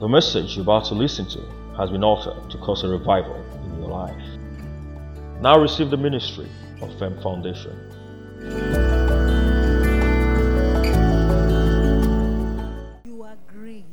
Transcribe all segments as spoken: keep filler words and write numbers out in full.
The message you're about to listen to has been offered to cause a revival in your life. Now receive the ministry of F E M Foundation. You are great.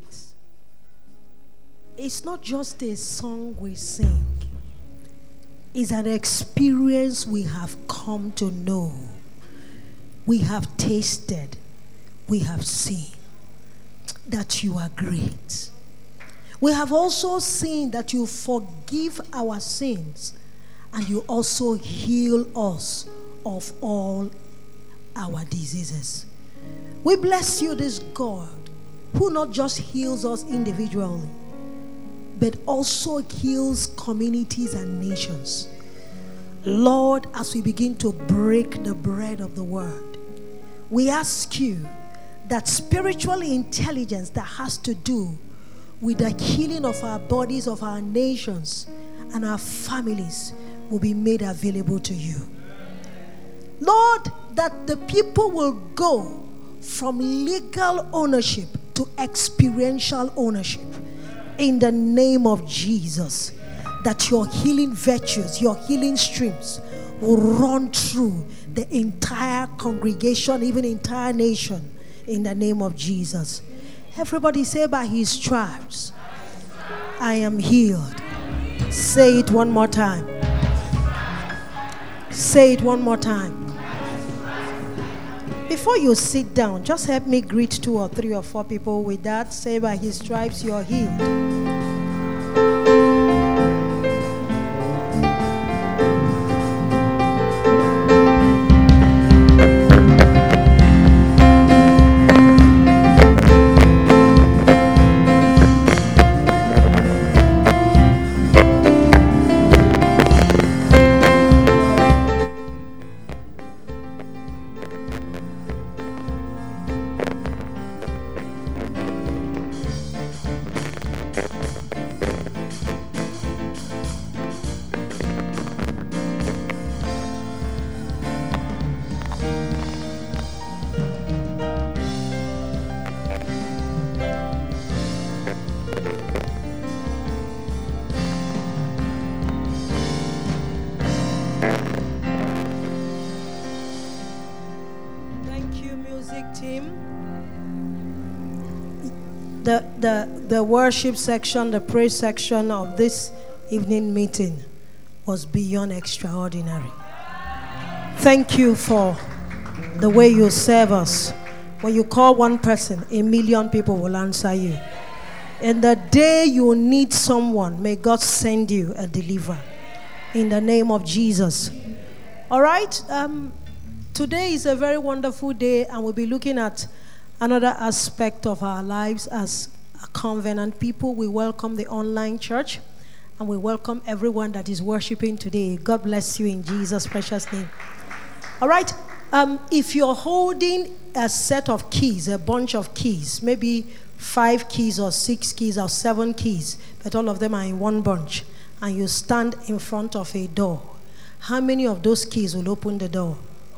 It's not just a song we sing. It's an experience we have come to know. We have tasted. We have seen that you are great. We have also seen that you forgive our sins and you also heal us of all our diseases. We bless you, this God, who not just heals us individually, but also heals communities and nations. Lord, as we begin to break the bread of the word, we ask you that spiritual intelligence that has to do with the healing of our bodies, of our nations, and our families will be made available to you. Lord, that the people will go from legal ownership to experiential ownership in the name of Jesus. That your healing virtues, your healing streams will run through the entire congregation, even entire nation, in the name of Jesus. Everybody say, by his stripes I am healed. Say it one more time. Say it one more time. Before you sit down, just help me greet two or three or four people with that. Say, by his stripes you are healed. The, the, the worship section, the praise section of this evening meeting was beyond extraordinary. Thank you for the way you serve us. When you call one person, a million people will answer you. And the day you need someone, may God send you a deliverer. In the name of Jesus. All right. Um, today is a very wonderful day, and we'll be looking at another aspect of our lives as a covenant people. We welcome the online church, and we welcome everyone that is worshiping today. God bless you in Jesus' precious name. All right. Um, if you're holding a set of keys, a bunch of keys, maybe five keys or six keys or seven keys, but all of them are in one bunch, and you stand in front of a door, how many of those keys will open the door?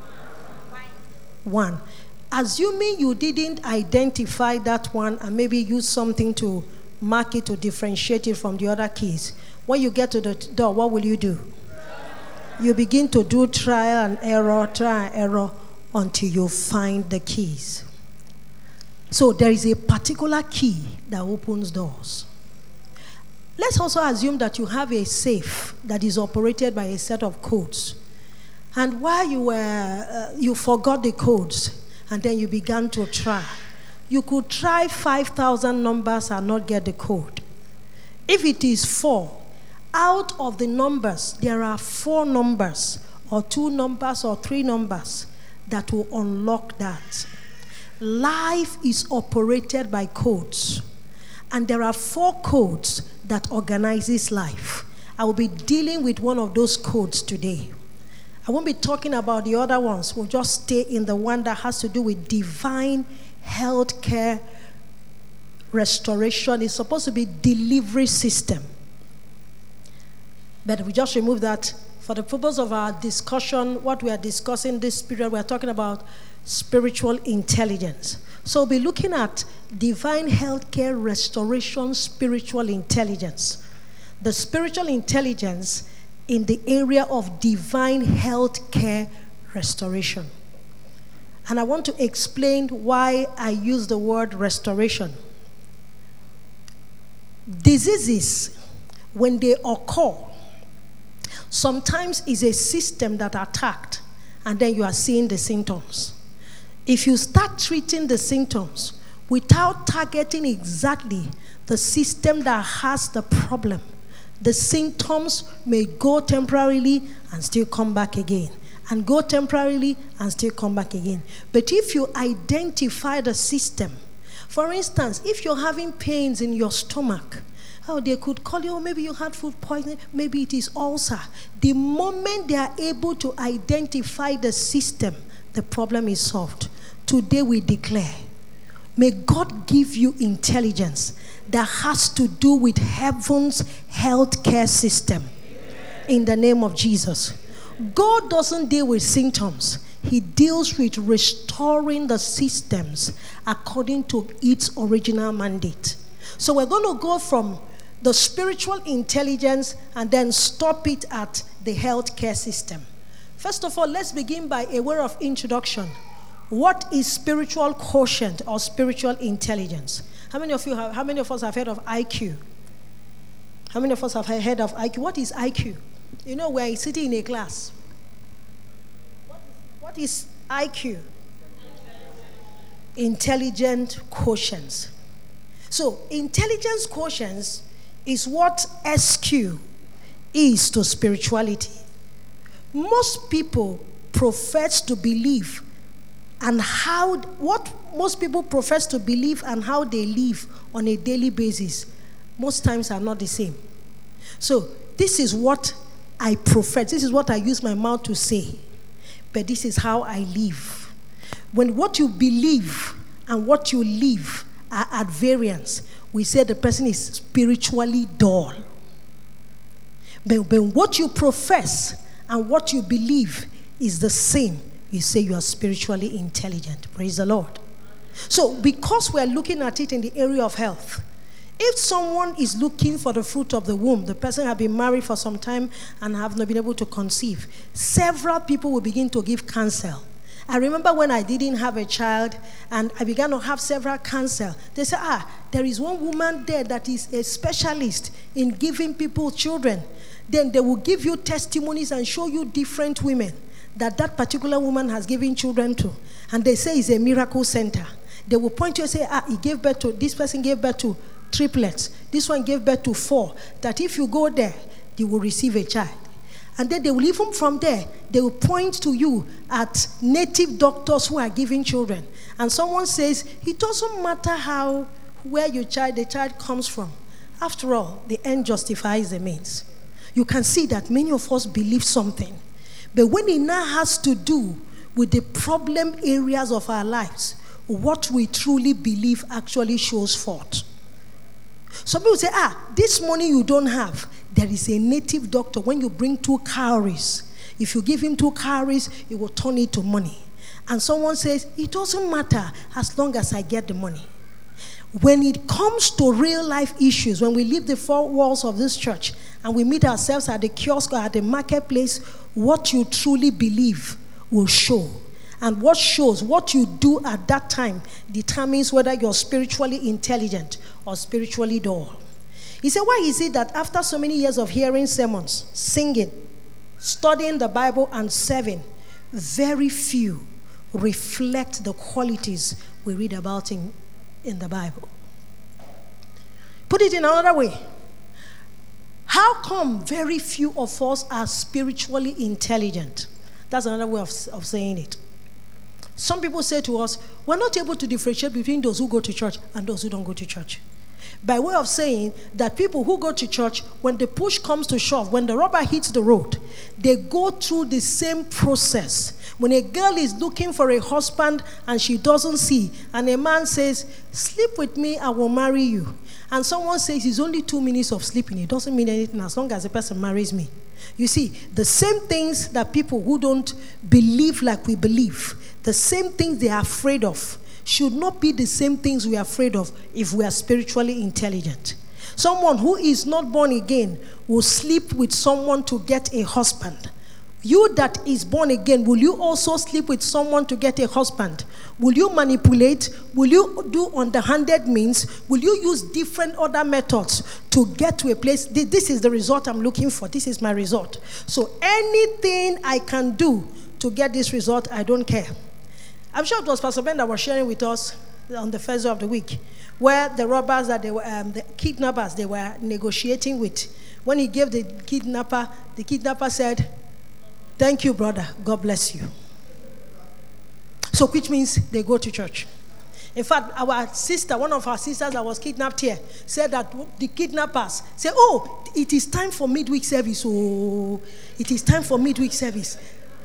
One. Assuming you didn't identify that one and maybe use something to mark it to differentiate it from the other keys, when you get to the door, what will you do? You begin to do trial and error, trial and error until you find the keys. So there is a particular key that opens doors. Let's also assume that you have a safe that is operated by a set of codes. And while you were, uh, you forgot the codes, and then you began to try. You could try five thousand numbers and not get the code. If it is four, out of the numbers, there are four numbers, or two numbers, or three numbers that will unlock that. Life is operated by codes. And there are four codes that organizes life. I will be dealing with one of those codes today. I won't be talking about the other ones. We'll just stay in the one that has to do with divine health care restoration. It's supposed to be delivery system. But we just remove that for the purpose of our discussion. What we are discussing this period, we are talking about spiritual intelligence. So we'll be looking at divine healthcare restoration, spiritual intelligence. The spiritual intelligence in the area of divine healthcare restoration. And I want to explain why I use the word restoration. Diseases, when they occur, sometimes is a system that attacked, and then you are seeing the symptoms. If you start treating the symptoms without targeting exactly the system that has the problem, the symptoms may go temporarily and still come back again, and go temporarily and still come back again. But if you identify the system, for instance, if you're having pains in your stomach, oh, they could call you, oh, maybe you had food poisoning, maybe it is ulcer. The moment they are able to identify the system, the problem is solved. Today we declare, may God give you intelligence that has to do with heaven's healthcare system. In the name of Jesus. God doesn't deal with symptoms. He deals with restoring the systems according to its original mandate. So we're going to go from the spiritual intelligence and then stop it at the healthcare system. First of all, let's begin by a word of introduction. What is spiritual quotient or spiritual intelligence? How many of you have, how many of us have heard of I Q? How many of us have heard of I Q? What is I Q? You know, we're sitting in a class. What is, what is I Q? Intelligent quotients. So, intelligence quotients is what S Q is to spirituality. Most people profess to believe and how, what most people profess to believe and how they live on a daily basis, most times are not the same. So, this is what I profess. This is what I use my mouth to say. But this is how I live. When what you believe and what you live are at variance, we say the person is spiritually dull. But when what you profess and what you believe is the same, you say you are spiritually intelligent. Praise the Lord. So, because we are looking at it in the area of health, if someone is looking for the fruit of the womb, the person has been married for some time and have not been able to conceive, several people will begin to give counsel. I remember when I didn't have a child and I began to have several counsel. They said, ah, there is one woman there that is a specialist in giving people children. Then they will give you testimonies and show you different women that that particular woman has given children to. And they say it's a miracle center. They will point to you and say, ah, he gave birth to, this person gave birth to triplets. This one gave birth to four. That if you go there, you will receive a child. And then they will, even from there, they will point to you at native doctors who are giving children. And someone says, it doesn't matter how, where your child, the child comes from. After all, the end justifies the means. You can see that many of us believe something. But when it now has to do with the problem areas of our lives, what we truly believe actually shows forth. Some people say, ah, this money you don't have. There is a native doctor. When you bring two cowries, if you give him two cowries, he will turn it to money. And someone says, it doesn't matter as long as I get the money. When it comes to real life issues, when we leave the four walls of this church and we meet ourselves at the kiosk or at the marketplace, what you truly believe will show. And what shows, what you do at that time determines whether you're spiritually intelligent or spiritually dull. He said, why is it that after so many years of hearing sermons, singing, studying the Bible and serving, very few reflect the qualities we read about in, in the Bible? Put it in another way. How come very few of us are spiritually intelligent? That's another way of, of saying it. Some people say to us, we're not able to differentiate between those who go to church and those who don't go to church. By way of saying that people who go to church, when the push comes to shove, when the rubber hits the road, they go through the same process. When a girl is looking for a husband and she doesn't see, and a man says, sleep with me, I will marry you. And someone says, it's only two minutes of sleeping. It doesn't mean anything as long as the person marries me. You see, the same things that people who don't believe like we believe, the same things they are afraid of, should not be the same things we are afraid of if we are spiritually intelligent. Someone who is not born again will sleep with someone to get a husband. You that is born again, will you also sleep with someone to get a husband? Will you manipulate? Will you do underhanded means? Will you use different other methods to get to a place? This is the result I'm looking for. This is my result. So anything I can do to get this result, I don't care. I'm sure it was Pastor Ben that was sharing with us on the first day of the week, where the robbers that they were, um, the kidnappers they were negotiating with, when he gave the kidnapper, the kidnapper said, "Thank you, brother. God bless you." So, which means they go to church. In fact, our sister, one of our sisters that was kidnapped here, said that the kidnappers said, "Oh, it is time for midweek service. Oh, it is time for midweek service."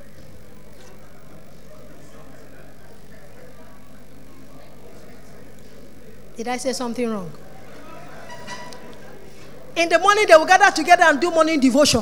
Did I say something wrong? In the morning, they will gather together and do morning devotion.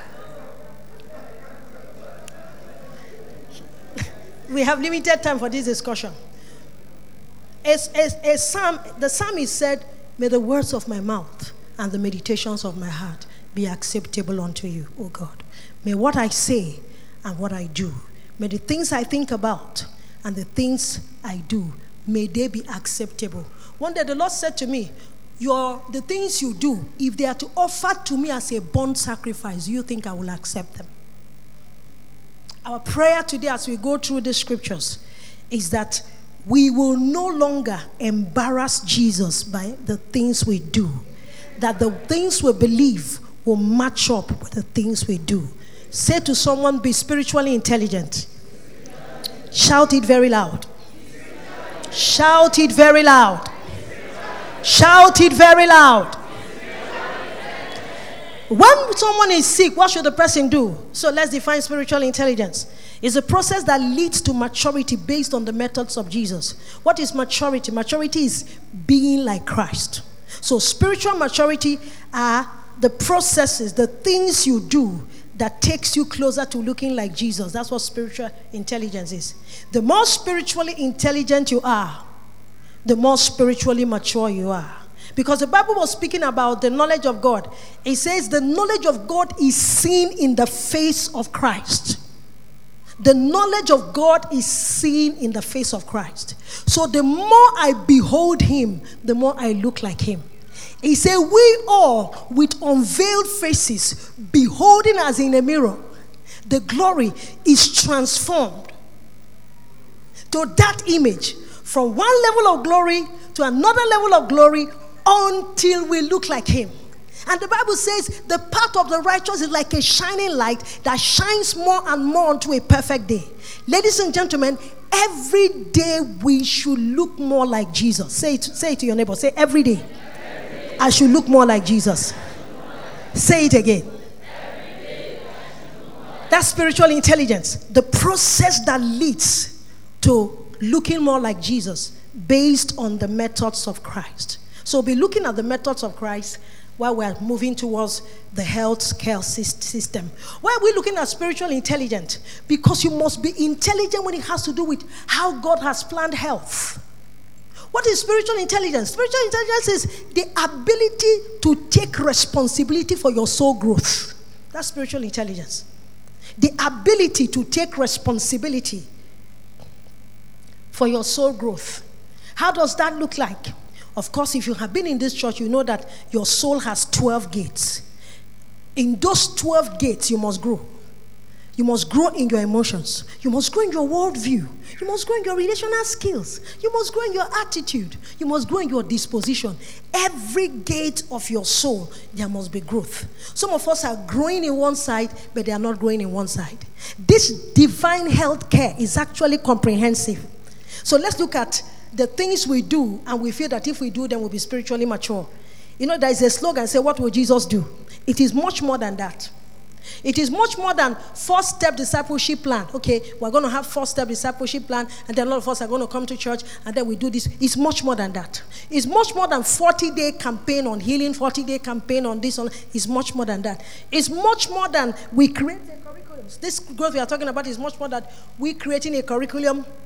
We have limited time for this discussion. As, as, as Psalm, the psalmist said, "May the words of my mouth and the meditations of my heart be acceptable unto you, O God. May what I say and what I do, may the things I think about and the things I do, may they be acceptable." One day the Lord said to me, Your the things you do, if they are to offer to me as a burnt sacrifice, you think I will accept them? Our prayer today as we go through the scriptures is that we will no longer embarrass Jesus by the things we do. That the things we believe will match up with the things we do. Say to someone, be spiritually intelligent. Shout it very loud. Shout it very loud. Shout it very loud. When someone is sick, what should the person do? So let's define spiritual intelligence. It's a process that leads to maturity based on the methods of Jesus. What is maturity? Maturity is being like Christ. So spiritual maturity are the processes, the things you do that takes you closer to looking like Jesus. That's what spiritual intelligence is. The more spiritually intelligent you are, the more spiritually mature you are. Because the Bible was speaking about the knowledge of God. It says the knowledge of God is seen in the face of Christ. The knowledge of God is seen in the face of Christ. So the more I behold him, the more I look like him. He said, we all with unveiled faces, beholding as in a mirror, the glory is transformed to that image, from one level of glory to another level of glory, until we look like him. And the Bible says the path of the righteous is like a shining light that shines more and more unto a perfect day. Ladies and gentlemen, every day we should look more like Jesus. Say it, say it to your neighbor. Say, every day, every day I should look more like Jesus. Say it again. That's spiritual intelligence. The process that leads to looking more like Jesus based on the methods of Christ. So we'll be looking at the methods of Christ while we're moving towards the health care system. Why are we looking at spiritual intelligence? Because you must be intelligent when it has to do with how God has planned health. What is spiritual intelligence? Spiritual intelligence is the ability to take responsibility for your soul growth. That's spiritual intelligence. The ability to take responsibility for your soul growth. How does that look like? Of course, if you have been in this church, you know that your soul has twelve gates. In those twelve gates, you must grow. You must grow in your emotions. You must grow in your worldview. You must grow in your relational skills. You must grow in your attitude. You must grow in your disposition. Every gate of your soul, there must be growth. Some of us are growing in one side, but they are not growing in one side. This divine health care is actually comprehensive. So let's look at the things we do, and we feel that if we do them, we'll be spiritually mature. You know, there is a slogan, say, what will Jesus do? It is much more than that. It is much more than four-step discipleship plan. Okay, we're going to have four-step discipleship plan, and then a lot of us are going to come to church, and then we do this. It's much more than that. It's much more than forty-day campaign on healing, forty-day campaign on this. On, it's much more than that. It's much more than we create a curriculum. This growth we are talking about is much more than we creating a curriculum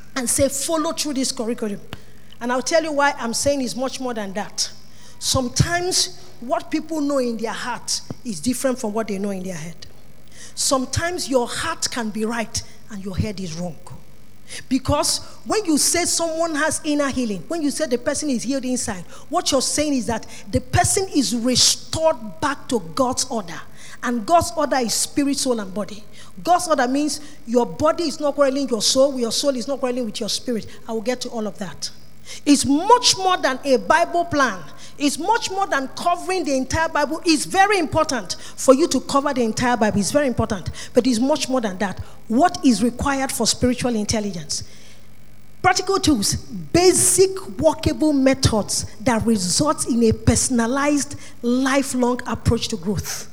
and say, follow through this curriculum. And I'll tell you why I'm saying it's much more than that. Sometimes what people know in their heart is different from what they know in their head. Sometimes your heart can be right and your head is wrong. Because when you say someone has inner healing, when you say the person is healed inside, what you're saying is that the person is restored back to God's order. And God's order is spirit, soul, and body. God's order means your body is not quarreling with your soul, your soul is not quarreling with your spirit. I will get to all of that. It's much more than a Bible plan. It's much more than covering the entire Bible. It's very important for you to cover the entire Bible. It's very important. But it's much more than that. What is required for spiritual intelligence? Practical tools, basic workable methods that result in a personalized, lifelong approach to growth.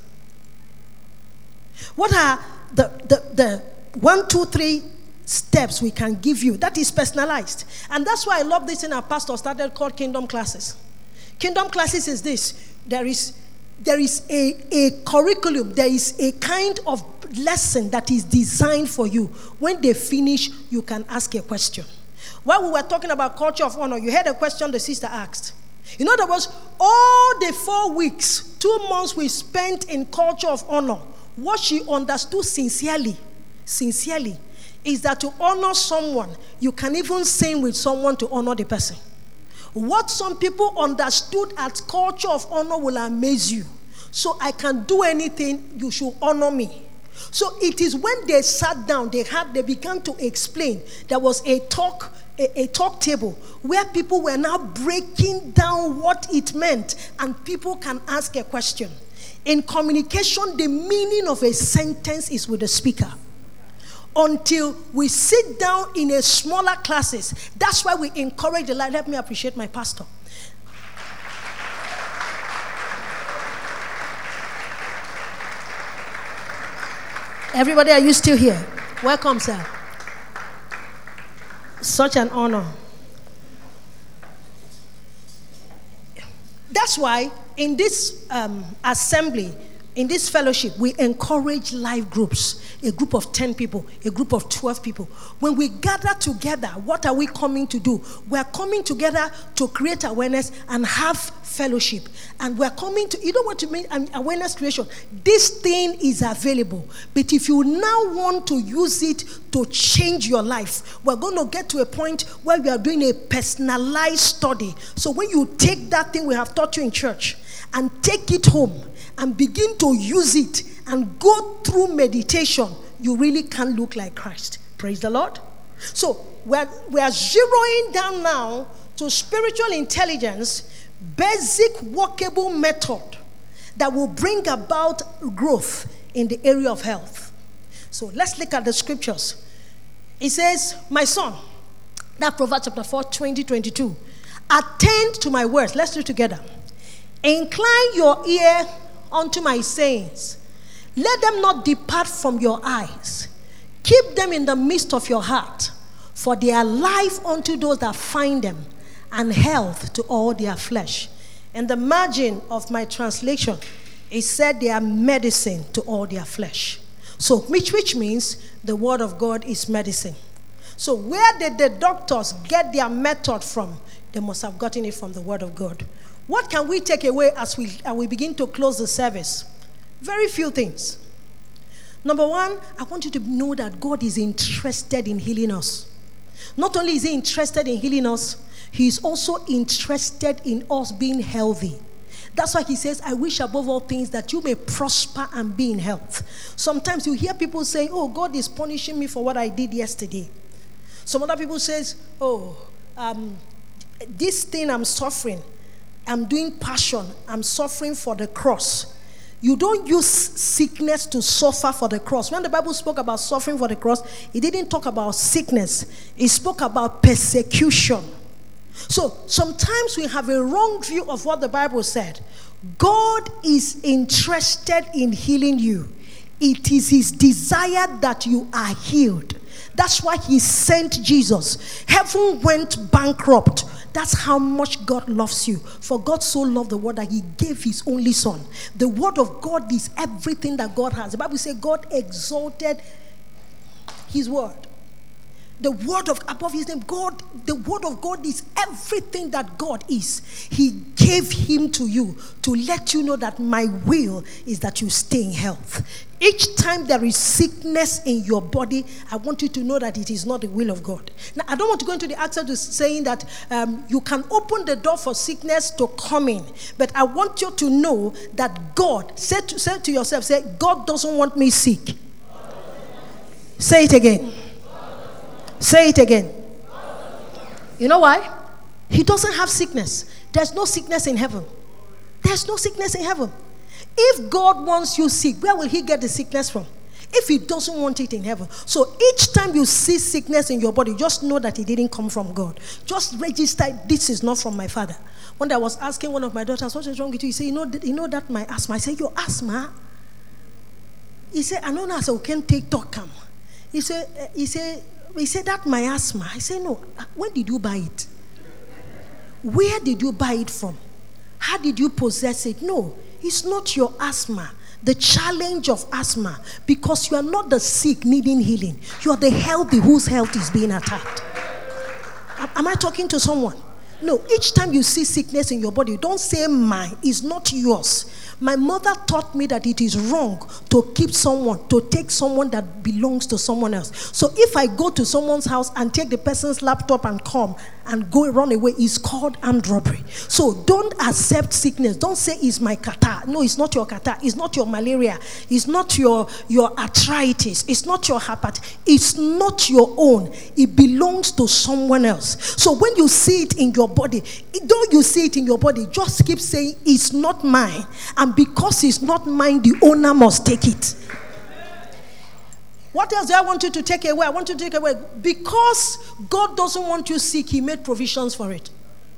What are the, the, the one, two, three steps we can give you that is personalized? And that's why I love this thing our pastor started called Kingdom Classes. Kingdom Classes is this. There is, there is a, a curriculum. There is a kind of lesson that is designed for you. When they finish, you can ask a question. While we were talking about culture of honor, you heard a question the sister asked. In other words, all the four weeks, two months we spent in culture of honor, what she understood sincerely, sincerely, is that to honor someone, you can even sing with someone to honor the person. What some people understood as culture of honor will amaze you. So I can do anything, you should honor me. So it is when they sat down, they had, they began to explain. There was a talk, a, a talk table where people were now breaking down what it meant, and people can ask a question. In communication, the meaning of a sentence is with the speaker. Until we sit down in a smaller classes, that's why we encourage the life. Let me appreciate my pastor. Everybody, are you still here? Welcome, sir. Such an honor. That's why in this um, assembly, in this fellowship, we encourage life groups. A group of ten people, a group of twelve people. When we gather together, what are we coming to do? We're coming together to create awareness and have fellowship. And we're coming to, you know what you mean, awareness creation. This thing is available. But if you now want to use it to change your life, we're going to get to a point where we are doing a personalized study. So when you take that thing we have taught you in church and take it home and begin to use it and go through meditation, you really can look like Christ. Praise the Lord. So we're, we're zeroing down now to spiritual intelligence, basic workable method that will bring about growth in the area of health. So let's look at the scriptures. It says, my son, that Proverbs chapter four, twenty, twenty-two. Attend to my words. Let's do it together. Incline your ear unto my sayings. Let them not depart from your eyes. Keep them in the midst of your heart, for they are life unto those that find them, and health to all their flesh. In the margin of my translation, it said they are medicine to all their flesh. So, which, which means the word of God is medicine. So where did the doctors get their method from? They must have gotten it from the word of God. What can we take away as we, as we begin to close the service? Very few things. Number one, I want you to know that God is interested in healing us. Not only is he interested in healing us, he is also interested in us being healthy. That's why he says, I wish above all things that you may prosper and be in health. Sometimes you hear people say, oh, God is punishing me for what I did yesterday. Some other people says, oh, um, this thing I'm suffering, I'm doing passion, I'm suffering for the cross. You don't use sickness to suffer for the cross. When the Bible spoke about suffering for the cross, it didn't talk about sickness. It spoke about persecution. So sometimes we have a wrong view of what the Bible said. God is interested in healing you. It is his desire that you are healed. That's why he sent Jesus. Heaven went bankrupt. That's how much God loves you. For God so loved the world that he gave his only son. The word of God is everything that God has. The Bible says God exalted his word. The word of above his name, God, the word of God is everything that God is. He gave him to you to let you know that my will is that you stay in health. Each time there is sickness in your body, I want you to know that it is not the will of God. Now, I don't want to go into the answer to saying that um, you can open the door for sickness to come in. But I want you to know that God, say to, say to yourself, say, God doesn't want me sick. Say it again. Say it again. You know why? He doesn't have sickness. There's no sickness in heaven. There's no sickness in heaven. If God wants you sick, where will he get the sickness from? If he doesn't want it in heaven. So each time you see sickness in your body, just know that it didn't come from God. Just register, this is not from my father. One day I was asking one of my daughters, what is wrong with you? He said, you know, you know that my asthma. I said, your asthma? He said, I know now, so can't take talk. He said, he said, He said, that my asthma. I said, no. When did you buy it? Where did you buy it from? How did you possess it? No, it's not your asthma. The challenge of asthma, because you are not the sick needing healing. You are the healthy whose health is being attacked. Am I talking to someone? No, each time you see sickness in your body, don't say mine. It's not yours. My mother taught me that it is wrong to keep someone, to take someone that belongs to someone else. So if I go to someone's house and take the person's laptop and come and go run away, it's called armed robbery. So don't accept sickness. Don't say it's my catarrh. No, it's not your catarrh. It's not your malaria. It's not your, your arthritis. It's not your hepatitis. It's not your own. It belongs to someone else. So when you see it in your body, don't you see it in your body, just keep saying it's not mine. And because it's not mine, the owner must take it. What else do I want you to take away? I want you to take away. Because God doesn't want you sick, he made provisions for it.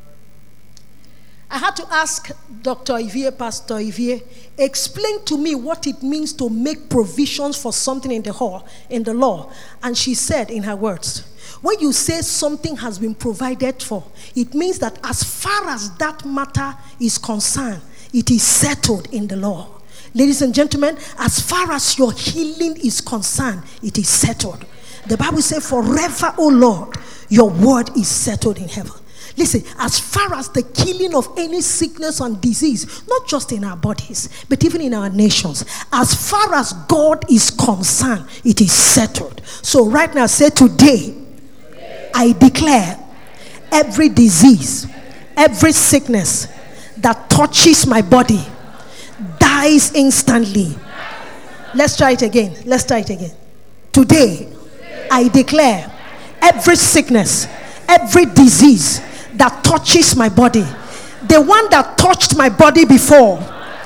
I had to ask Doctor Ivie, Pastor Ivie, explain to me what it means to make provisions for something in the law, in the law. And she said in her words, when you say something has been provided for, it means that as far as that matter is concerned, it is settled in the law. Ladies and gentlemen, as far as your healing is concerned, it is settled. The Bible says, forever, O Lord, your word is settled in heaven. Listen, as far as the killing of any sickness and disease, not just in our bodies, but even in our nations, as far as God is concerned, it is settled. So right now, say today, I declare every disease, every sickness that touches my body dies instantly. Let's try it again. Let's try it again. Today, I declare every sickness, every disease that touches my body, the one that touched my body before,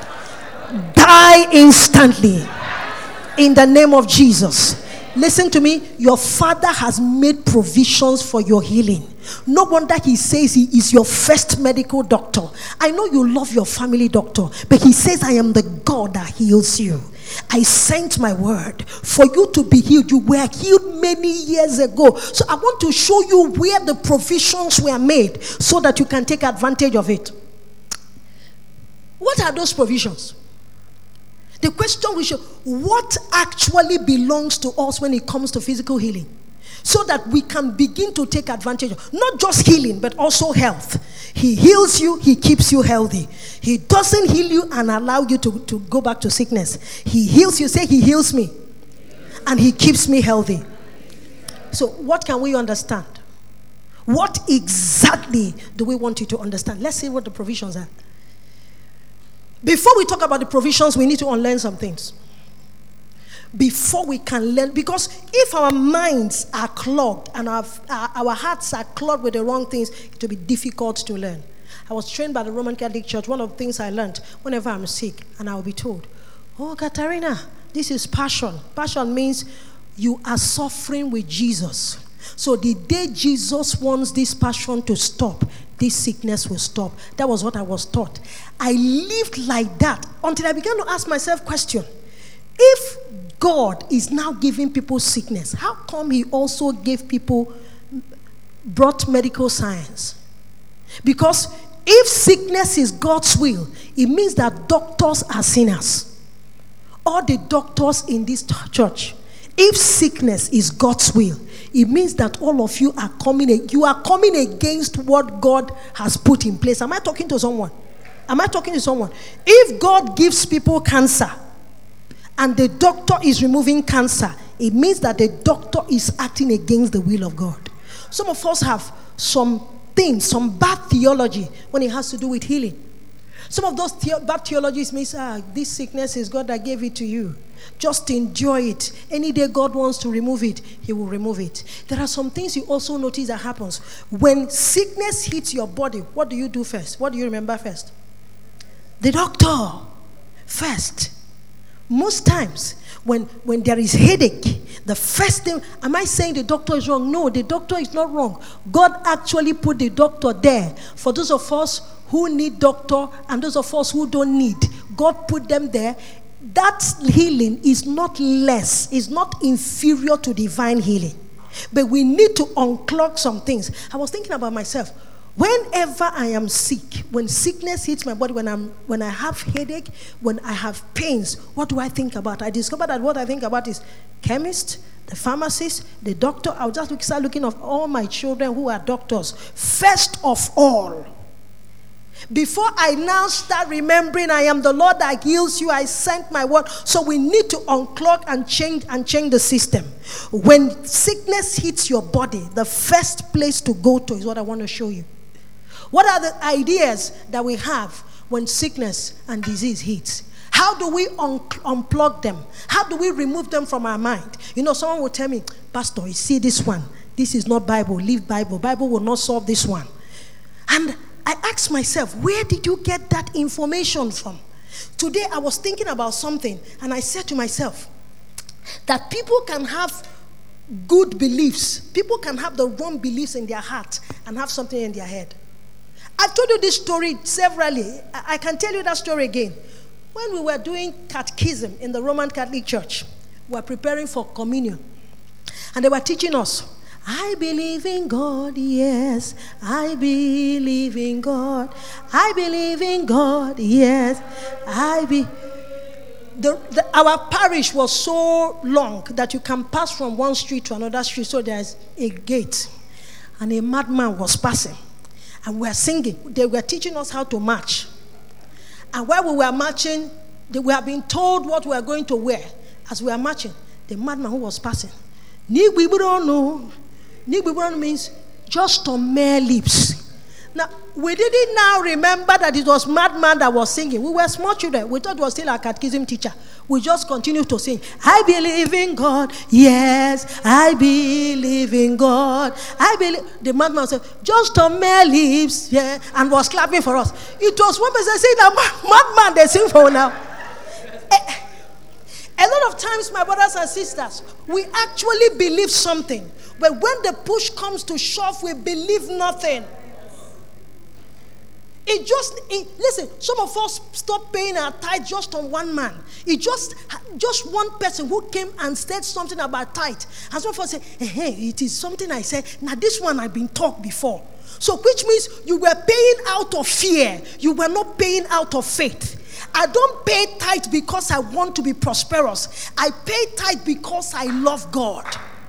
die instantly in the name of Jesus. Listen to me. Your father has made provisions for your healing. No wonder he says he is your first medical doctor. I know you love your family doctor, but he says, I am the God that heals you. I sent my word for you to be healed. You were healed many years ago. So I want to show you where the provisions were made so that you can take advantage of it. What are those provisions? The question we should, what actually belongs to us when it comes to physical healing? So that we can begin to take advantage of not just healing, but also health. He heals you, he keeps you healthy. He doesn't heal you and allow you to, to go back to sickness. He heals you, say he heals me, and he keeps me healthy. So what can we understand? What exactly do we want you to understand? Let's see what the provisions are. Before we talk about the provisions, we need to unlearn some things. Before we can learn, because if our minds are clogged and our, our, our hearts are clogged with the wrong things, it will be difficult to learn. I was trained by the Roman Catholic Church. One of the things I learned, whenever I'm sick, and I will be told, oh, Katarina, this is passion. Passion means you are suffering with Jesus. So the day Jesus wants this passion to stop, this sickness will stop. That was what I was taught. I lived like that until I began to ask myself question. If God is now giving people sickness, how come he also gave people, brought medical science? Because if sickness is God's will, it means that doctors are sinners. All the doctors in this church, if sickness is God's will, it means that all of you are coming, you are coming against what God has put in place. Am I talking to someone? Am I talking to someone? If God gives people cancer and the doctor is removing cancer, it means that the doctor is acting against the will of God. Some of us have some things, some bad theology when it has to do with healing. Some of those the- bad theologies means, ah, this sickness is God that gave it to you. Just enjoy it. Any day God wants to remove it, He will remove it. There are some things you also notice that happens. When sickness hits your body, what do you do first? What do you remember first? The doctor first. Most times, when, when there is headache, the first thing, am I saying the doctor is wrong? No, the doctor is not wrong. God actually put the doctor there. For those of us who need doctor and those of us who don't need, God put them there. That healing is not less, is not inferior to divine healing. But we need to unclog some things. I was thinking about myself. Whenever I am sick, when sickness hits my body, when I'm when I have headache, when I have pains, what do I think about? I discovered that what I think about is chemist, the pharmacist, the doctor. I'll just look, start looking at all my children who are doctors. First of all, before I now start remembering I am the Lord that heals you, I sent my word. So we need to unclog and change and change the system. When sickness hits your body, the first place to go to is what I want to show you. What are the ideas that we have when sickness and disease hits? How do we un- unplug them? How do we remove them from our mind? You know, someone will tell me, Pastor, you see this one. This is not Bible. Leave Bible. Bible will not solve this one. And I asked myself, where did you get that information from? Today I was thinking about something and I said to myself that people can have good beliefs. People can have the wrong beliefs in their heart and have something in their head. I've told you this story severally. I can tell you that story again. When we were doing catechism in the Roman Catholic Church, we were preparing for communion. And they were teaching us, I believe in God, yes. I believe in God. I believe in God, yes. I be. The, the, our parish was so long that you can pass from one street to another street. So there's a gate. And a madman was passing. And we were singing. They were teaching us how to march. And while we were marching, they were being told what we were going to wear. As we were marching, the madman who was passing, Nigbiburono. Nigbiburono means just on mere lips. Now, we didn't now remember that it was madman that was singing. We were small children. We thought it was still our catechism teacher. We just continued to sing. I believe in God. Yes, I believe in God. I believe. The madman said, just on mere lips. Yeah, and was clapping for us. It was one person saying that madman they sing for now. A lot of times, my brothers and sisters, we actually believe something. But when the push comes to shove, we believe nothing. It just, it, listen, some of us stopped paying our tithe just on one man. It just, just one person who came and said something about tithe. And some of us say, hey, it is something I said. Now this one I've been taught before. So which means you were paying out of fear. You were not paying out of faith. I don't pay tithe because I want to be prosperous. I pay tithe because I love God.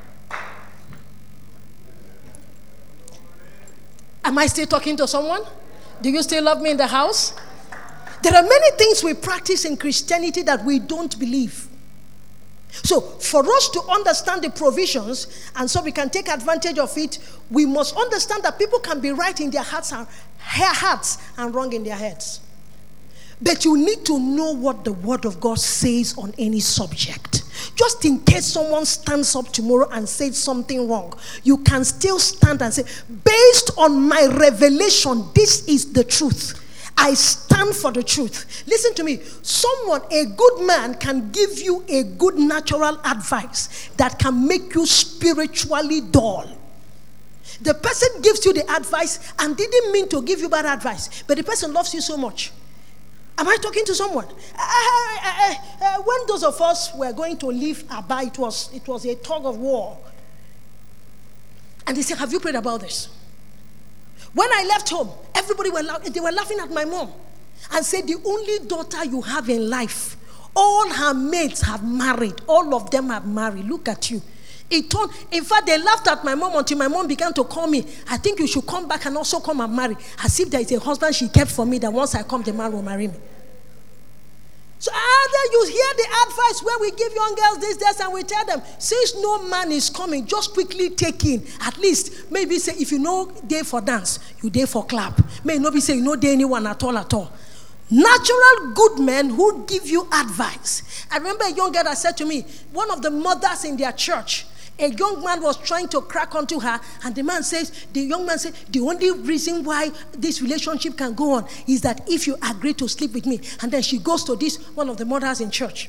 Am I still talking to someone? Do you still love me in the house? There are many things we practice in Christianity that we don't believe. So for us to understand the provisions and so we can take advantage of it, we must understand that people can be right in their hearts and hearts and wrong in their heads. But you need to know what the Word of God says on any subject. Just in case someone stands up tomorrow and says something wrong, you can still stand and say, based on my revelation, this is the truth. I stand for the truth. Listen to me. Someone, a good man, can give you a good natural advice that can make you spiritually dull. The person gives you the advice and didn't mean to give you bad advice, but the person loves you so much. Am I talking to someone? Uh, uh, uh, uh, when those of us were going to leave Aba, it was, it was a tug of war. And they said, have you prayed about this? When I left home, everybody were la- they were laughing at my mom and said, the only daughter you have in life, all her mates have married. All of them have married. Look at you. It turned, in fact, they laughed at my mom until my mom began to call me. I think you should come back and also come and marry. As if there is a husband she kept for me that once I come, the man will marry me. So either you hear the advice where we give young girls this, this, and we tell them, since no man is coming, just quickly take in. At least, maybe say, if you know day for dance, you day for clap. May not be say you know day anyone at all at all. Natural good men who give you advice. I remember a young girl that said to me, one of the mothers in their church, a young man was trying to crack onto her, and the man says, the young man said, the only reason why this relationship can go on is that if you agree to sleep with me. And then she goes to this, one of the mothers in church,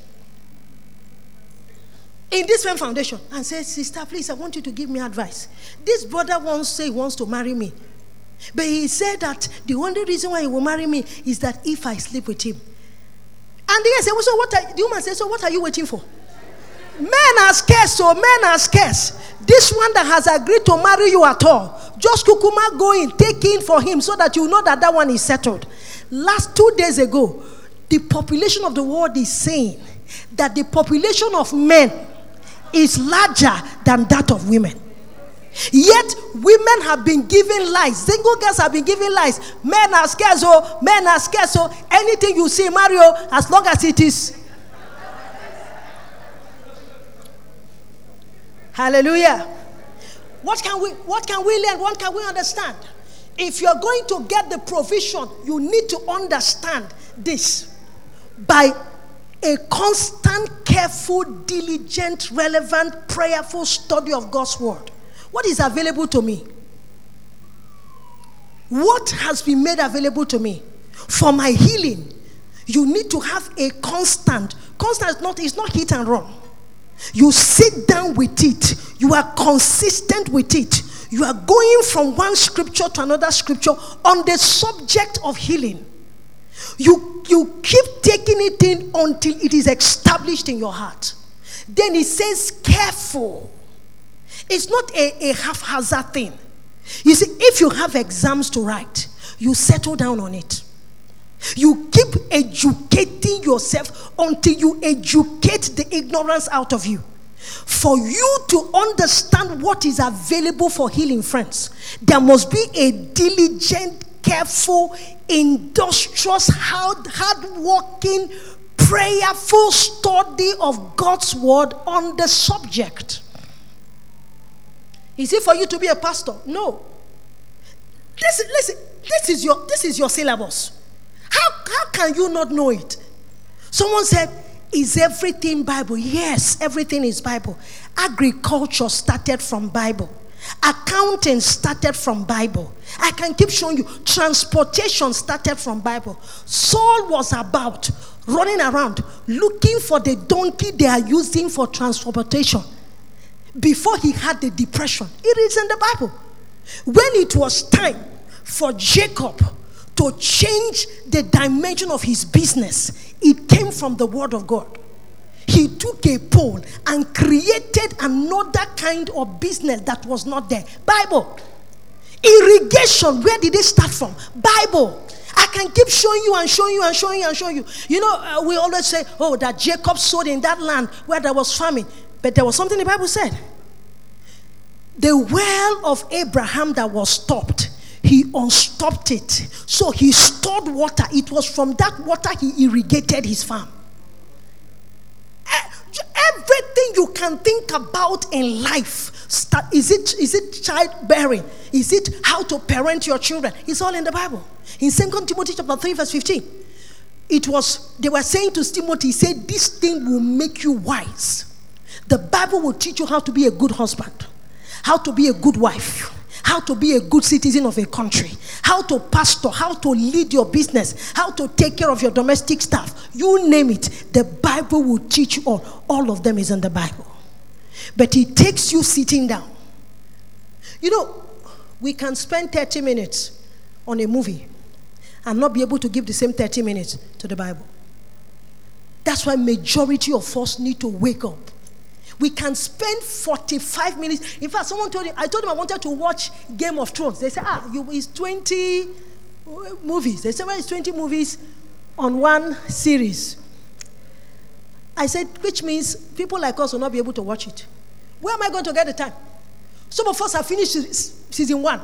in this same foundation, and says, sister, please, I want you to give me advice. This brother wants to say he wants to marry me. But he said that the only reason why he will marry me is that if I sleep with him. And the guy said, well, so what are, the woman said, so what are you waiting for? Men are scarce, so men are scarce. This one that has agreed to marry you at all, just kukuma go in, take in for him so that you know that that one is settled. Last two days ago, the population of the world is saying that the population of men is larger than that of women. Yet women have been giving lies. Single girls have been giving lies. Men are scarce, oh, men are scarce, so anything you see, Mario, as long as it is. Hallelujah. What can we what can we learn? What can we understand? If you're going to get the provision, you need to understand this by a constant, careful, diligent, relevant, prayerful study of God's word. What is available to me? What has been made available to me? For my healing, you need to have a constant. Constant is not, it's not hit and run. You sit down with it. You are consistent with it. You are going from one scripture to another scripture on the subject of healing. You, you keep taking it in until it is established in your heart. Then it says careful. It's not a, a haphazard thing. You see, if you have exams to write, you settle down on it. You keep educating yourself until you educate the ignorance out of you. For you to understand what is available for healing, friends, there must be a diligent, careful, industrious, hard, hard-working, prayerful study of God's word on the subject. Is it for you to be a pastor? No. Listen, listen. This is your this is your syllabus. How how can you not know it? Someone said, "Is everything Bible?" Yes, everything is Bible. Agriculture started from Bible. Accounting started from Bible. I can keep showing you. Transportation started from Bible. Saul was about running around looking for the donkey they are using for transportation. Before he had the depression, it is in the Bible. When it was time for Jacob to change the dimension of his business, it came from the word of God. He took a pole and created another kind of business that was not there. Bible. Irrigation, where did it start from? Bible. I can keep showing you and showing you and showing you and showing you. You know, uh, we always say, oh, that Jacob sowed in that land where there was famine. But there was something the Bible said. The well of Abraham that was stopped, he unstopped it. So he stored water. It was from that water he irrigated his farm. Everything you can think about in life, start, is it is it childbearing? Is it how to parent your children? It's all in the Bible. In Second Timothy chapter three verse fifteen, it was, they were saying to Timothy, he said, this thing will make you wise. The Bible will teach you how to be a good husband, how to be a good wife, how to be a good citizen of a country, how to pastor, how to lead your business, how to take care of your domestic staff. You name it, the Bible will teach you all. All of them is in the Bible. But it takes you sitting down. You know, we can spend thirty minutes on a movie and not be able to give the same thirty minutes to the Bible. That's why majority of us need to wake up. We can spend forty-five minutes. In fact, someone told me, I told them I wanted to watch Game of Thrones. They said, ah, you, it's twenty movies. They said, well, it's twenty movies on one series. I said, which means people like us will not be able to watch it. Where am I going to get the time? Some of us have finished season one.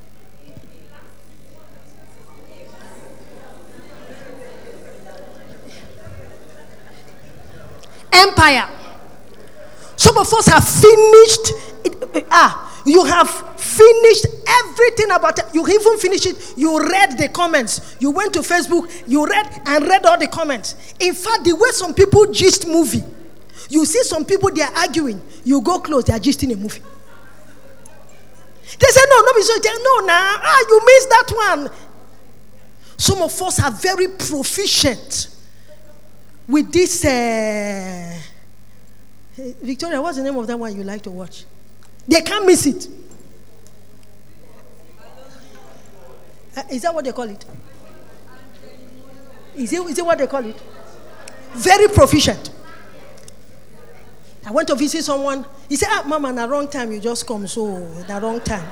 Empire. Some of us have finished it, ah, you have finished everything about it. You even finished it. You read the comments. You went to Facebook. You read and read all the comments. In fact, the way some people gist movie, you see some people, they are arguing. You go close, they are gisting a movie. They say, no, no, no, nah, ah, you missed that one. Some of us are very proficient with this. Uh, Victoria, what's the name of that one you like to watch? They can't miss it. Uh, is that what they call it? Is it, is it what they call it? Very proficient. I went to visit someone. He said, ah, Mama, in the wrong time, you just come. So, in the wrong time.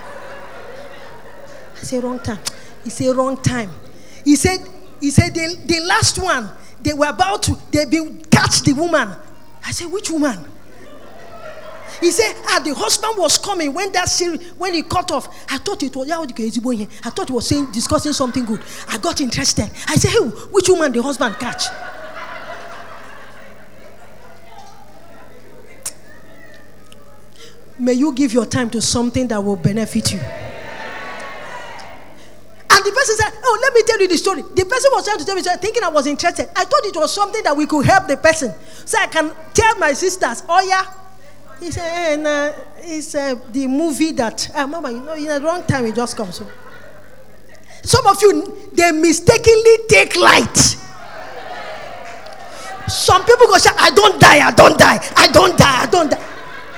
I said, wrong time. He said, wrong time. He said, he said the, the last one, they were about to, they been catch the woman. I said, which woman? He said, ah, the husband was coming when that series, when he cut off. I thought it was, I thought he was saying, discussing something good. I got interested. I said, hey, which woman the husband catch? May you give your time to something that will benefit you. And the person said, oh, let me tell you the story. The person was trying to tell me, thinking I was interested. I thought it was something that we could help the person. So I can tell my sisters, oh yeah. He said, hey, nah, it's uh, the movie that, ah, Mama, you know, in the wrong time it just comes. So. Some of you, they mistakenly take light. Some people go say, I don't die, I don't die, I don't die, I don't die.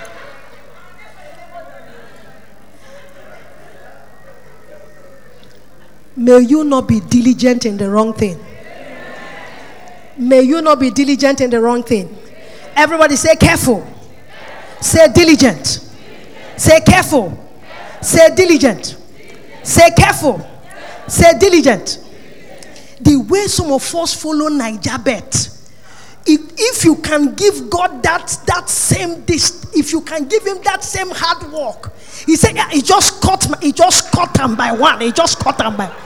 May you not be diligent in the wrong thing. May you not be diligent in the wrong thing. Everybody say careful. Say diligent. Say careful. Say diligent. Say careful. Say diligent. The way some of us follow Nijabet, if, if you can give God that that same this, if you can give him that same hard work, he said, yeah, he just cut, he just cut him by one. He just cut him by.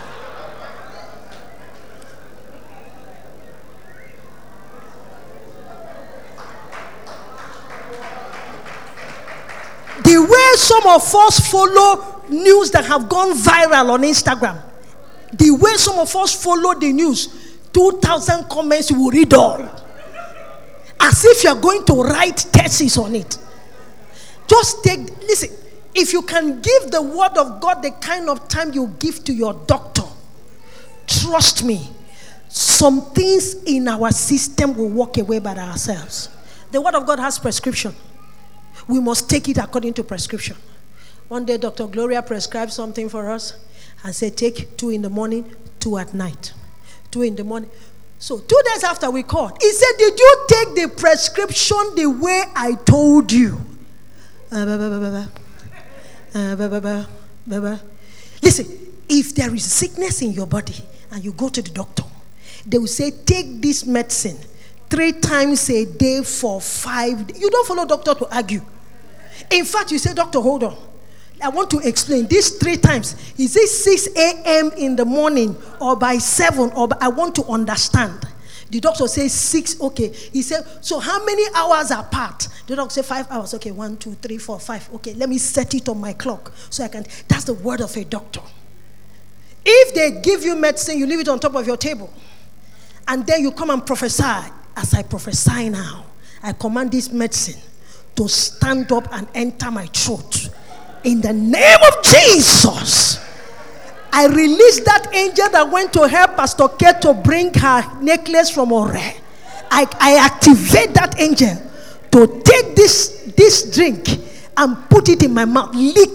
The way some of us follow news that have gone viral on Instagram, the way some of us follow the news, two thousand comments you will read all. As if you're going to write thesis on it. Just take, listen, if you can give the word of God the kind of time you give to your doctor, trust me, some things in our system will walk away by ourselves. The word of God has prescription. We must take it according to prescription. One day, Doctor Gloria prescribed something for us and said, take two in the morning, two at night. Two in the morning. So, two days after we called, he said, did you take the prescription the way I told you? Uh, bah, bah, bah, bah, bah. Uh, bah, bah, bah, bah, bah. Listen, if there is sickness in your body and you go to the doctor, they will say, take this medicine three times a day for five days. You don't follow doctor to argue. In fact, you say, doctor, hold on. I want to explain this three times. Is it six a.m. in the morning or by seven? Or by, I want to understand. The doctor says six. Okay. He said, so how many hours apart? The doctor said five hours. Okay, one, two, three, four, five. Okay, let me set it on my clock so I can. That's the word of a doctor. If they give you medicine, you leave it on top of your table. And then you come and prophesy. As I prophesy now, I command this medicine to stand up and enter my throat. In the name of Jesus, I release that angel that went to help Pastor Kate to bring her necklace from Ore. I, I activate that angel to take this, this drink and put it in my mouth.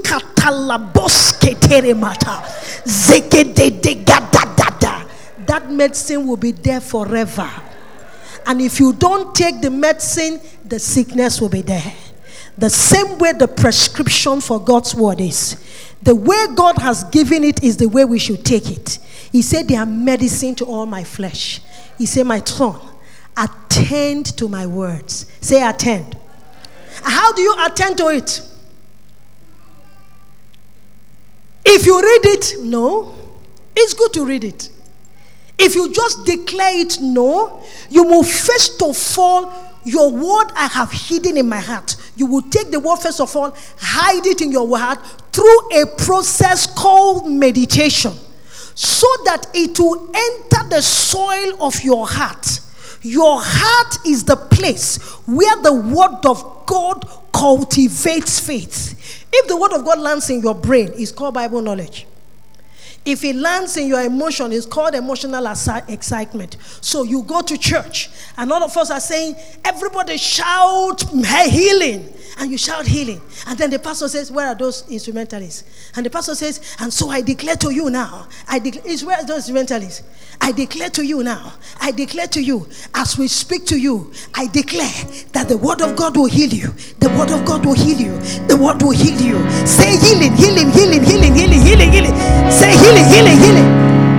That medicine will be there forever. And if you don't take the medicine, the sickness will be there. The same way the prescription for God's word is. The way God has given it is the way we should take it. He said, they are medicine to all my flesh. He said, my son, attend to my words. Say attend. How do you attend to it? If you read it, no. It's good to read it. If you just declare it, no. You will first of all, your word I have hidden in my heart. You will take the word first of all, hide it in your heart through a process called meditation, so that it will enter the soil of your heart. Your heart is the place where the word of God cultivates faith. If the word of God lands in your brain, it's called Bible knowledge. If it lands in your emotion, it's called emotional excitement. So you go to church, and all of us are saying, everybody shout healing. And you shout healing. And then the pastor says, where are those instrumentalists? And the pastor says, and so I declare to you now. I declare, where are those instrumentalists? I declare to you now. I declare to you, as we speak to you, I declare that the word of God will heal you. The word of God will heal you. The word will heal you. Say healing, healing, healing, healing, healing, healing, healing. Say healing, healing, healing.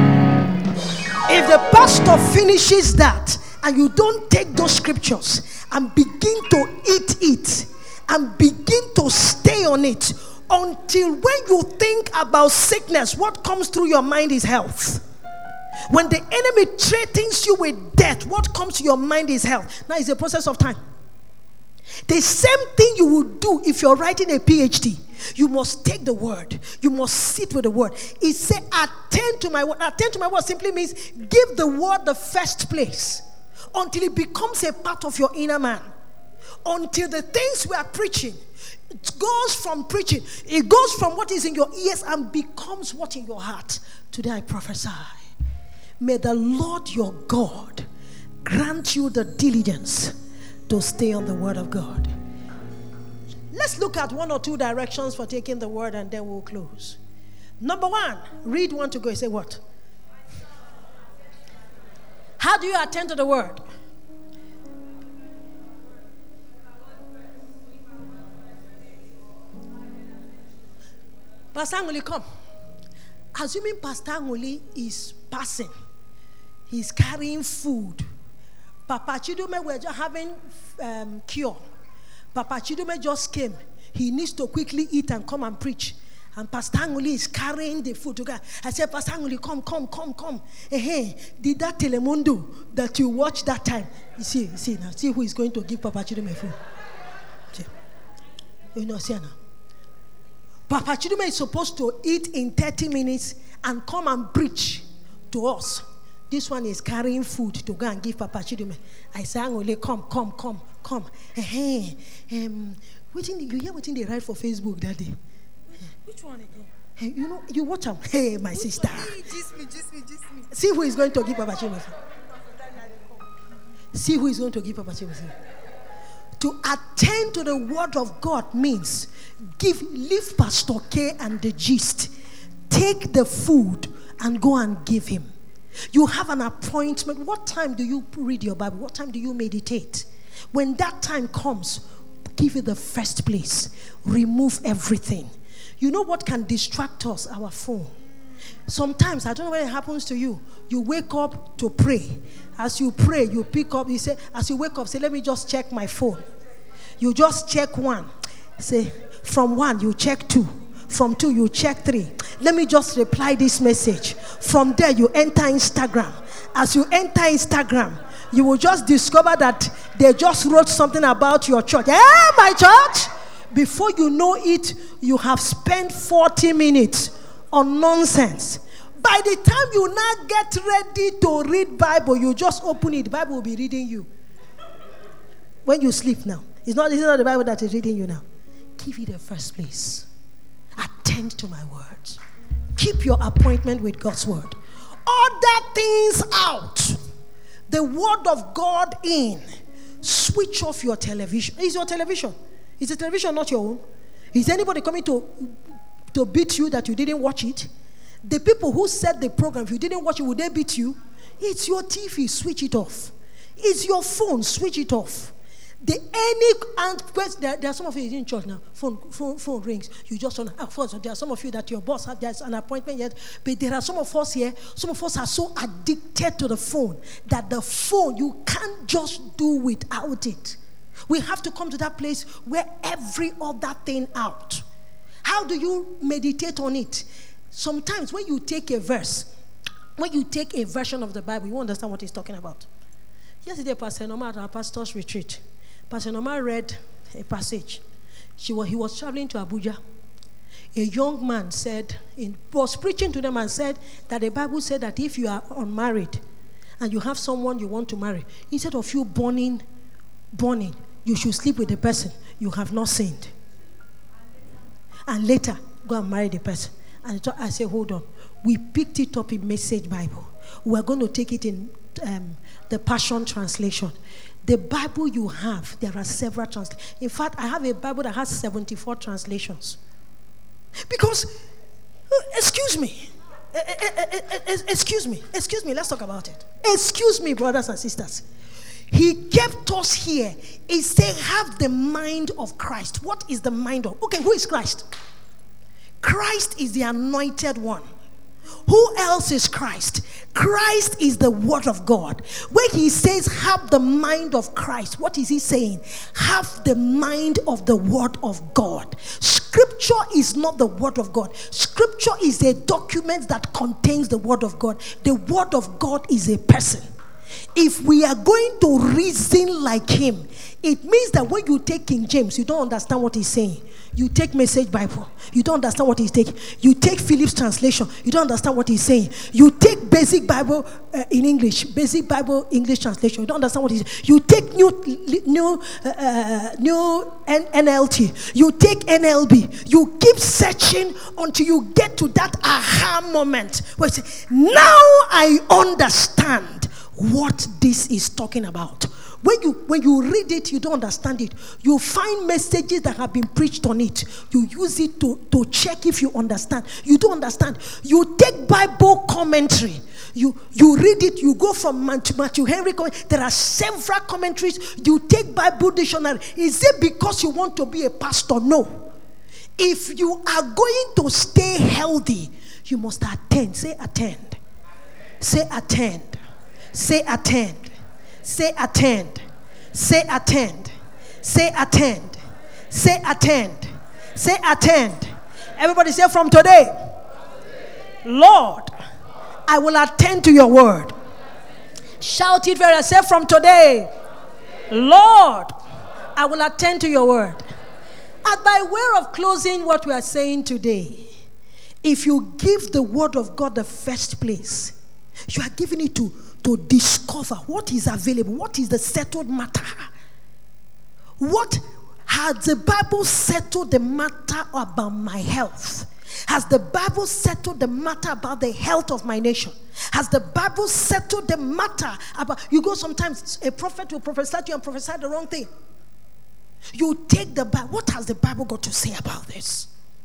If the pastor finishes that, and you don't take those scriptures and begin to eat it, and begin to stay on it until when you think about sickness, what comes through your mind is health. When the enemy threatens you with death, what comes to your mind is health. Now it's a process of time. The same thing you would do if you're writing a P H D. You must take the word. You must sit with the word. It says, attend to my word. Attend to my word simply means give the word the first place until it becomes a part of your inner man. Until the things we are preaching, it goes from preaching, it goes from what is in your ears and becomes what in your heart. Today I prophesy, may the Lord your God grant you the diligence to stay on the word of God. Let's look at one or two directions for taking the word, and then we'll close. Number one, read one to go. You say what? How do you attend to the word? Pastor Angoli, come. Assuming Pastor Angoli is passing, he's carrying food. Papa Chidume, we're just having um, cure. Papa Chidume just came. He needs to quickly eat and come and preach. And Pastor Angoli is carrying the food to God. I said, Pastor Angoli, come, come, come, come. Hey, hey, did that Telemundo that you watched that time? You see, you see now, see who is going to give Papa Chidume food. See. You know, see now. Papa Chidume is supposed to eat in thirty minutes and come and preach to us. This one is carrying food to go and give Papa Chidume. I say, Angoli, come, come, come, come. Hey, hey, um, you hear what they write for Facebook that day? Which one again? Hey, you know, you watch them. Hey, my Which sister. Hey, just me, just me, just me. See who is going to give Papa Chidume. See who is going to give Papa Chidume. To attend to the word of God means give, leave Pastor K and the gist. Take the food and go and give him. You have an appointment. What time do you read your Bible? What time do you meditate? When that time comes, give it the first place. Remove everything. You know what can distract us? Our phone. Sometimes, I don't know when it happens to you, you wake up to pray. As you pray, you pick up, you say, as you wake up, say, let me just check my phone. You just check one. Say, from one, you check two. From two, you check three. Let me just reply this message. From there, you enter Instagram. As you enter Instagram, you will just discover that they just wrote something about your church. Hey, my church! Before you know it, you have spent forty minutes on nonsense. By the time you now get ready to read Bible, you just open it. The Bible will be reading you. When you sleep now. It's not, it's not the Bible that is reading you now. Give it the first place. Attend to my words. Keep your appointment with God's word. Other things out. The word of God in. Switch off your television. It's your television. Is the television not your own? Is anybody coming to, to beat you that you didn't watch it? The people who set the program, if you didn't watch it, would they beat you? It's your T V, switch it off. It's your phone, switch it off. The any and there, there are some of you in church now. Phone, phone, phone rings. You just on. Of course, there are some of you that your boss has there's an appointment yet. But there are some of us here. Some of us are so addicted to the phone that the phone you can't just do without it. We have to come to that place where every other thing out. How do you meditate on it? Sometimes when you take a verse, when you take a version of the Bible, you understand what he's talking about. Yesterday, Pastor Norma at our pastor's retreat, Pastor Norma read a passage. She was, he was traveling to Abuja. A young man said, in, was preaching to them and said that the Bible said that if you are unmarried and you have someone you want to marry, instead of you burning, burning, you should sleep with the person you have not sinned. And later, go and marry the person. And I said, hold on. We picked it up in Message Bible. We're going to take it in um, the Passion Translation. The Bible you have, there are several translations. In fact, I have a Bible that has seventy-four translations. Because, excuse me, excuse me, excuse me, let's talk about it. Excuse me, brothers and sisters. He kept us here. He said, have the mind of Christ. What is the mind of? Okay, who is Christ? Christ is the anointed one. Who else is Christ? Christ is the word of God. When he says have the mind of Christ, what is he saying? Have the mind of the word of God. Scripture is not the word of God. Scripture is a document that contains the word of God. The word of God is a person. If we are going to reason like him, it means that when you take King James, you don't understand what he's saying. You take Message Bible, you don't understand what he's taking. You take Phillips translation, you don't understand what he's saying. You take Basic Bible uh, in English, Basic Bible English translation, you don't understand what he's saying. You take New New uh, uh, New N L T, you take N L B. You keep searching until you get to that aha moment where you say, now I understand what this is talking about. When you when you read it, you don't understand it. You find messages that have been preached on it. You use it to, to check if you understand. You don't understand. You take Bible commentary. You you read it. You go from Matthew Henry. There are several commentaries. You take Bible dictionary. Is it because you want to be a pastor? No. If you are going to stay healthy, you must attend. Say attend. Say attend. Say attend. Say attend. Say attend. Say attend. Say attend. Say attend. Everybody say from today. Lord, I will attend to your word. Shout it very. Say from today. Lord, I will attend to your word. And by way of closing what we are saying today, if you give the word of God the first place, you are giving it to to discover what is available, what is the settled matter. What has the Bible settled the matter about my health? Has the Bible settled the matter about the health of my nation? Has the Bible settled the matter about, you go sometimes, a prophet will prophesy to you and prophesy the wrong thing. You take the Bible, what has the Bible got to say about this?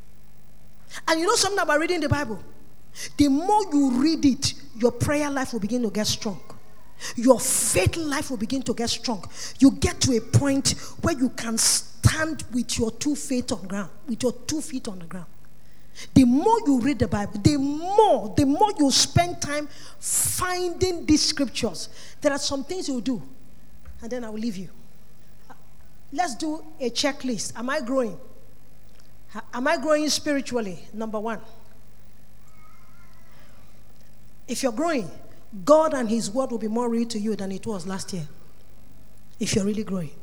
And you know something about reading the Bible? The more you read it, your prayer life will begin to get strong. Your faith life will begin to get strong. You get to a point where you can stand with your two feet on the ground, with your two feet on the ground. The more you read the Bible, the more, the more you spend time finding these scriptures. There are some things you'll do, and then I will leave you. Let's do a checklist. Am I growing? Am I growing spiritually? Number one. If you're growing, God and his word will be more real to you than it was last year. If you're really growing.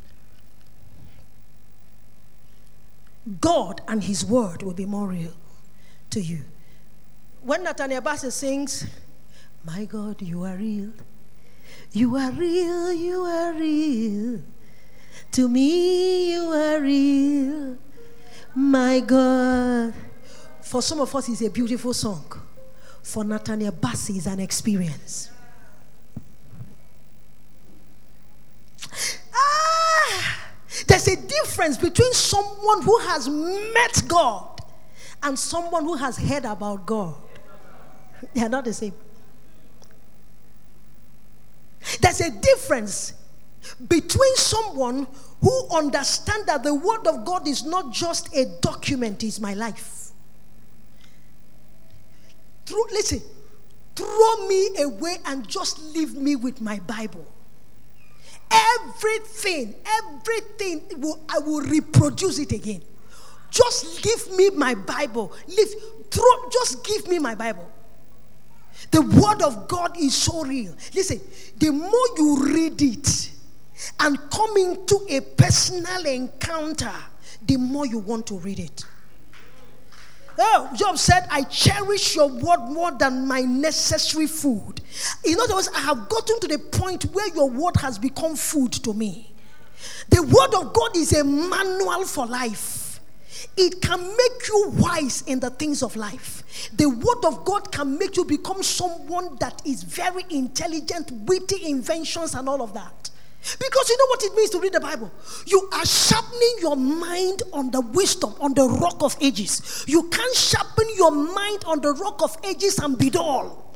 God and his word will be more real to you. When Nathaniel Bassey sings, my God, you are real. You are real, you are real. To me, you are real. My God. For some of us, it's a beautiful song. For Nathaniel Bassey, is an experience. Ah, there's a difference between someone who has met God and someone who has heard about God. They are not the same. There's a difference between someone who understands that the word of God is not just a document, it's my life. Throw, listen, throw me away and just leave me with my Bible. everything, everything, will, I will reproduce it again. Just give me my Bible. Leave, throw, just give me my Bible. The word of God is so real. Listen, the more you read it and come into a personal encounter, the more you want to read it. Oh, Job said, I cherish your word more than my necessary food. In other words, I have gotten to the point where your word has become food to me. The word of God is a manual for life. It can make you wise in the things of life. The word of God can make you become someone that is very intelligent, witty inventions and all of that. Because you know what it means to read the Bible? You are sharpening your mind on the wisdom, on the rock of ages. You can't sharpen your mind on the rock of ages and be dull.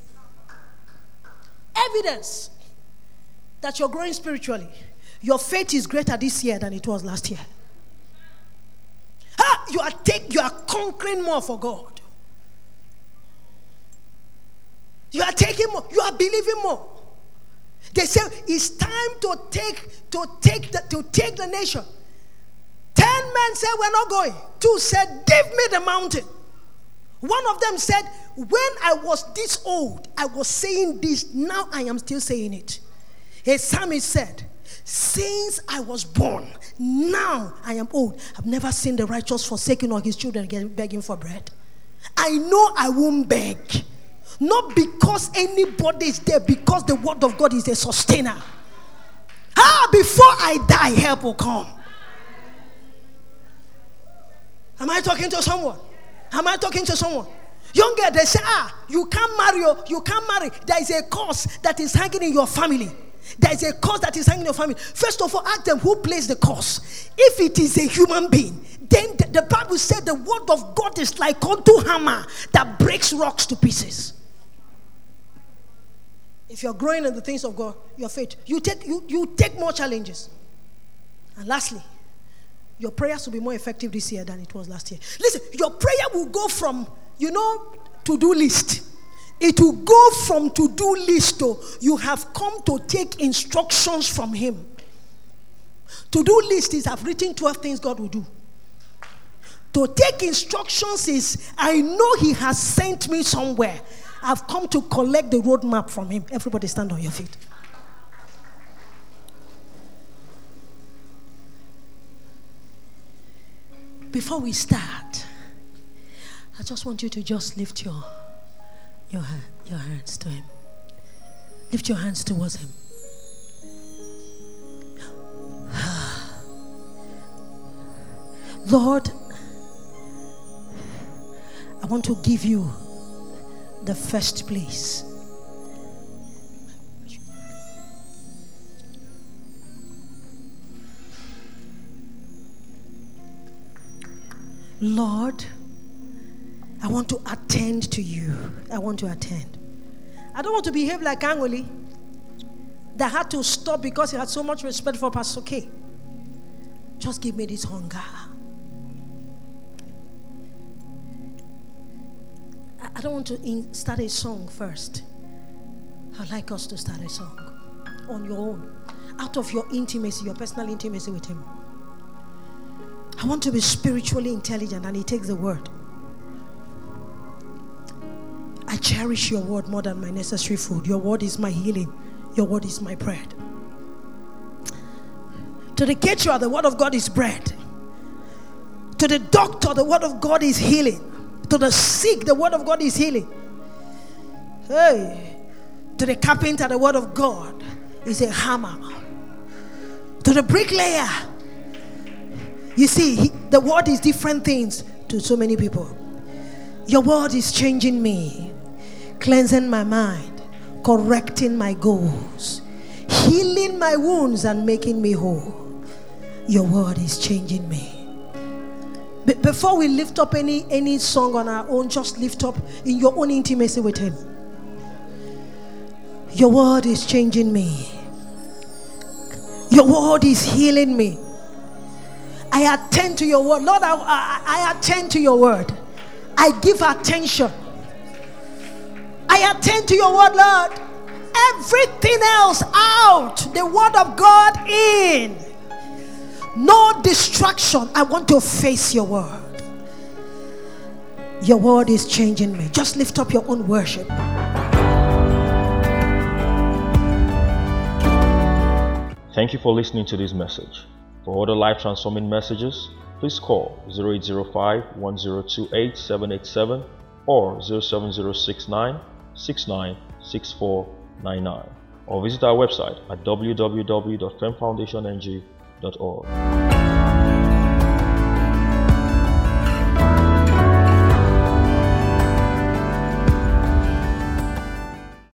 Evidence that you're growing spiritually. Your faith is greater this year than it was last year. Ah, you are take, you are conquering more for God. You are taking more. You are believing more. They say it's time to take to take the to take the nation. Ten men said we're not going. Two said, give me the mountain. One of them said, when I was this old, I was saying this. Now I am still saying it. A psalmist said, since I was born, now I am old. I've never seen the righteous forsaken or his children begging for bread. I know I won't beg. Not because anybody is there, because the word of God is a sustainer. Ah, before I die, help will come. Am I talking to someone? Am I talking to someone? Young girl, they say, ah, you can't marry, you can't marry. There is a curse that is hanging in your family. There is a curse that is hanging in your family. First of all, ask them who placed the curse. If it is a human being, then the, the Bible said the word of God is like unto hammer that breaks rocks to pieces. If you're growing in the things of God, your faith, you take you, you take more challenges. And lastly, your prayers will be more effective this year than it was last year. Listen, your prayer will go from, you know, to-do list. It will go from to-do list to you have come to take instructions from him. To-do list is I've written twelve things God will do. To take instructions is I know he has sent me somewhere. I've come to collect the roadmap from him. Everybody stand on your feet. Before we start, I just want you to just lift your your hand, your hands to him. Lift your hands towards him. Lord, I want to give you the first place. Lord, I want to attend to you. I want to attend. I don't want to behave like Angoli that had to stop because he had so much respect for Pastor K. Just give me this hunger. I don't want to in- start a song first. I'd like us to start a song on your own, out of your intimacy, your personal intimacy with him. I want to be spiritually intelligent, and it takes the word. I cherish your word more than my necessary food. Your word is my healing. Your word is my bread. To the caterer, the word of God is bread. To the doctor, the word of God is healing. To the sick, the word of God is healing. Hey, to the carpenter, the word of God is a hammer. To the bricklayer, you see, he, the word is different things to so many people. Your word is changing me, cleansing my mind, correcting my goals, healing my wounds and making me whole. Your word is changing me. Before we lift up any any song on our own, just lift up in your own intimacy with him. Your word is changing me. Your word is healing me. I attend to your word. Lord, I, I, I attend to your word. I give attention. I attend to your word, Lord. everything else out, the word of God in. No distraction. I want to face your word. Your word is changing me. Just lift up your own worship. Thank you for listening to this message. For other life transforming messages, please call zero eight zero five, one zero two eight, seven eight seven or zero seven zero six nine, six nine six four nine nine or visit our website at w w w dot fem foundation n g dot org.